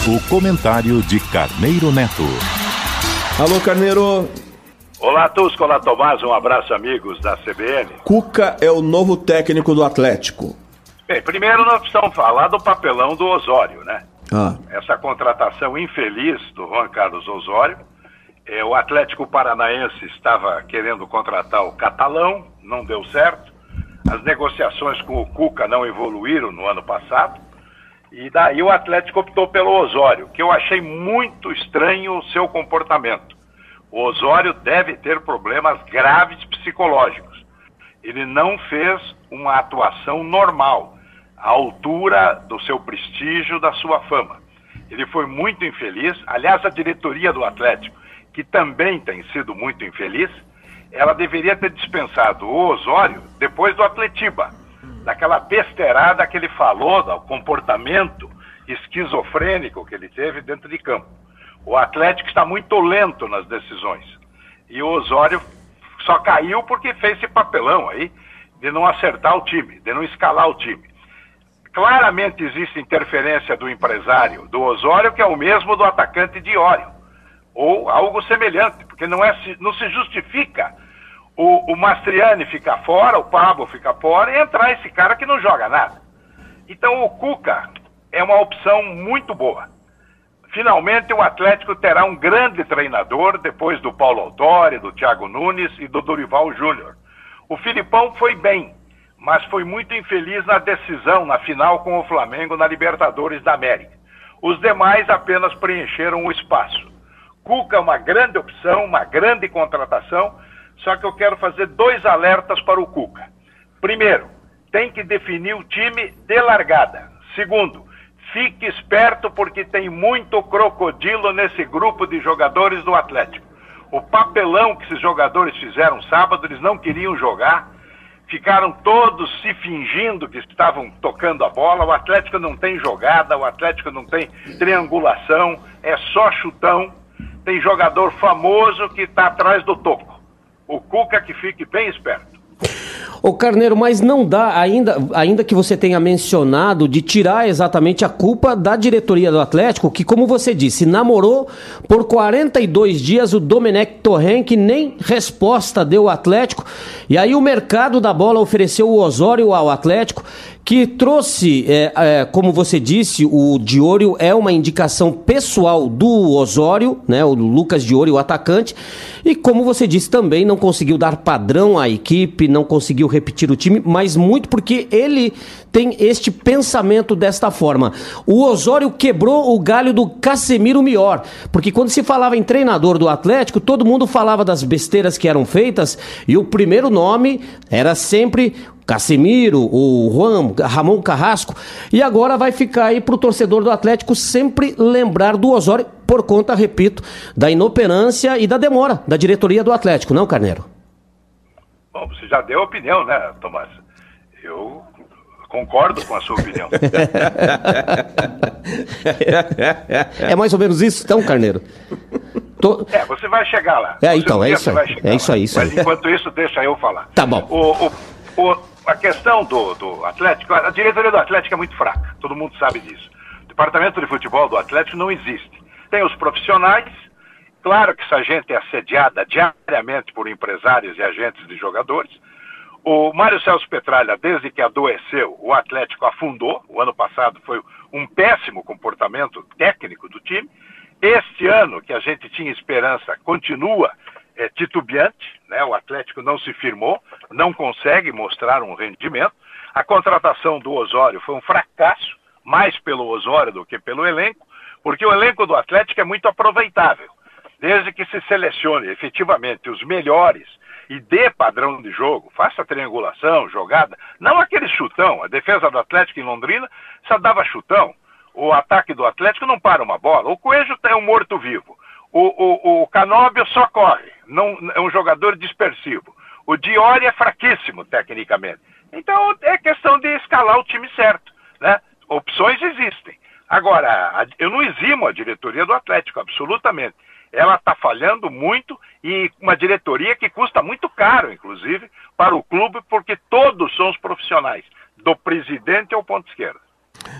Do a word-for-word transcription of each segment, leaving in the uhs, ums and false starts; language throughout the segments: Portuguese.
O comentário de Carneiro Neto. Alô, Carneiro. Olá, Tusco, olá, Tomás, um abraço, amigos da C B N. Cuca é o novo técnico do Atlético. Bem, primeiro nós precisamos falar do papelão do Osório, né? Ah. Essa contratação infeliz do Juan Carlos Osório. É, o Atlético Paranaense estava querendo contratar o Catalão, não deu certo. As negociações com o Cuca não evoluíram no ano passado. E daí o Atlético optou pelo Osório, que eu achei muito estranho o seu comportamento. O Osório deve ter problemas graves psicológicos. Ele não fez uma atuação normal, à altura do seu prestígio, da sua fama. Ele foi muito infeliz. Aliás, a diretoria do Atlético, que também tem sido muito infeliz, ela deveria ter dispensado o Osório depois do Atletiba, daquela besteirada que ele falou, do comportamento esquizofrênico que ele teve dentro de campo. O Atlético está muito lento nas decisões. E o Osório só caiu porque fez esse papelão aí de não acertar o time, de não escalar o time. Claramente existe interferência do empresário do Osório, que é o mesmo do atacante Diório, ou algo semelhante, porque não, é, não se justifica o, o Mastriani ficar fora, o Pablo ficar fora e entrar esse cara que não joga nada. Então o Cuca é uma opção muito boa. Finalmente o Atlético terá um grande treinador depois do Paulo Autori, do Thiago Nunes e do Dorival Júnior. O Filipão foi bem, mas foi muito infeliz na decisão, na final com o Flamengo na Libertadores da América. Os demais apenas preencheram o espaço. Cuca é uma grande opção, uma grande contratação, só que eu quero fazer dois alertas para o Cuca. Primeiro, tem que definir o time de largada. Segundo, fique esperto porque tem muito crocodilo nesse grupo de jogadores do Atlético. O papelão que esses jogadores fizeram sábado, eles não queriam jogar, ficaram todos se fingindo que estavam tocando a bola. O Atlético não tem jogada, o Atlético não tem triangulação, é só chutão. Tem jogador famoso que está atrás do toco. O Cuca que fique bem esperto. Ô Carneiro, mas não dá, ainda, ainda que você tenha mencionado, de tirar exatamente a culpa da diretoria do Atlético, que, como você disse, namorou por quarenta e dois dias o Domenech Torren, que nem resposta deu o Atlético, e aí o mercado da bola ofereceu o Osório ao Atlético, que trouxe, é, é, como você disse, o Diório é uma indicação pessoal do Osório, né, o Lucas Diório, o atacante, e como você disse também, não conseguiu dar padrão à equipe, não conseguiu repetir o time, mas muito porque ele tem este pensamento desta forma. O Osório quebrou o galho do Casemiro Mior, porque quando se falava em treinador do Atlético, todo mundo falava das besteiras que eram feitas, e o primeiro nome era sempre Casemiro, o Juan, Ramon Carrasco, e agora vai ficar aí pro torcedor do Atlético sempre lembrar do Osório, por conta, repito, da inoperância e da demora da diretoria do Atlético, não, Carneiro? Bom, você já deu a opinião, né, Tomás? Eu concordo com a sua opinião. É mais ou menos isso, então, Carneiro? Tô... É, você vai chegar lá. É, você então, é isso aí. É isso aí, isso aí. Mas enquanto isso, deixa eu falar. Tá bom. O, o, o, a questão do, do Atlético, a diretoria do Atlético é muito fraca, todo mundo sabe disso. O departamento de futebol do Atlético não existe. Tem os profissionais, claro que essa gente é assediada diariamente por empresários e agentes de jogadores. O Mário Celso Petralha, desde que adoeceu, o Atlético afundou. O ano passado foi um péssimo comportamento técnico do time. Este ano, que a gente tinha esperança, continua é, titubeante, né? O Atlético não se firmou, não consegue mostrar um rendimento. A contratação do Osório foi um fracasso, mais pelo Osório do que pelo elenco, porque o elenco do Atlético é muito aproveitável. Desde que se selecione efetivamente os melhores e dê padrão de jogo, faça triangulação, jogada, não aquele chutão. A defesa do Atlético em Londrina só dava chutão. O ataque do Atlético não para uma bola. O Coelho é um morto-vivo. O, o, o Canóbio só corre, não, é um jogador dispersivo. O Diório é fraquíssimo tecnicamente. Então é questão de escalar o time certo, né? Opções existem. Agora, eu não eximo a diretoria do Atlético, absolutamente. Ela está falhando muito, e uma diretoria que custa muito caro, inclusive, para o clube, porque todos são os profissionais, do presidente ao ponto esquerdo.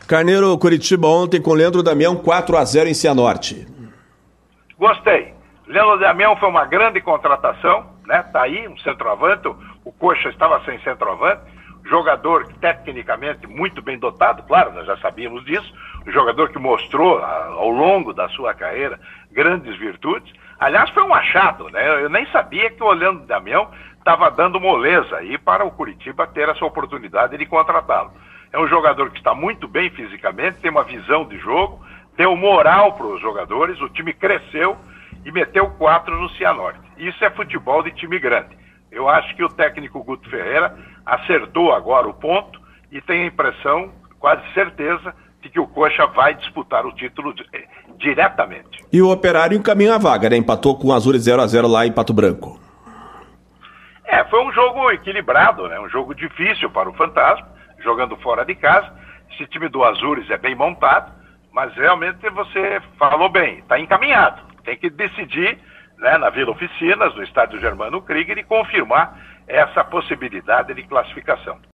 Carneiro, Curitiba ontem com Leandro Damião, quatro a zero em Cianorte. Gostei. Leandro Damião foi uma grande contratação, né? Tá aí, um centroavante, o Coxa estava sem centroavante, jogador tecnicamente muito bem dotado, claro, nós já sabíamos disso, um jogador que mostrou ao longo da sua carreira grandes virtudes. Aliás, foi um achado, né? Eu nem sabia que o Leandro Damião estava dando moleza aí para o Curitiba ter essa oportunidade de contratá-lo. É um jogador que está muito bem fisicamente, tem uma visão de jogo, deu moral para os jogadores, o time cresceu e meteu quatro no Cianorte. Isso é futebol de time grande. Eu acho que o técnico Guto Ferreira acertou agora o ponto e tem a impressão, quase certeza, de que o Coxa vai disputar o título diretamente. E o Operário encaminha a vaga, né? Empatou com o Azures zero a zero lá em Pato Branco. É, foi um jogo equilibrado, né? Um jogo difícil para o Fantasma, jogando fora de casa. Esse time do Azures é bem montado, mas realmente você falou bem, está encaminhado. Tem que decidir, né, na Vila Oficinas, no estádio Germano Krieger, e confirmar essa possibilidade de classificação.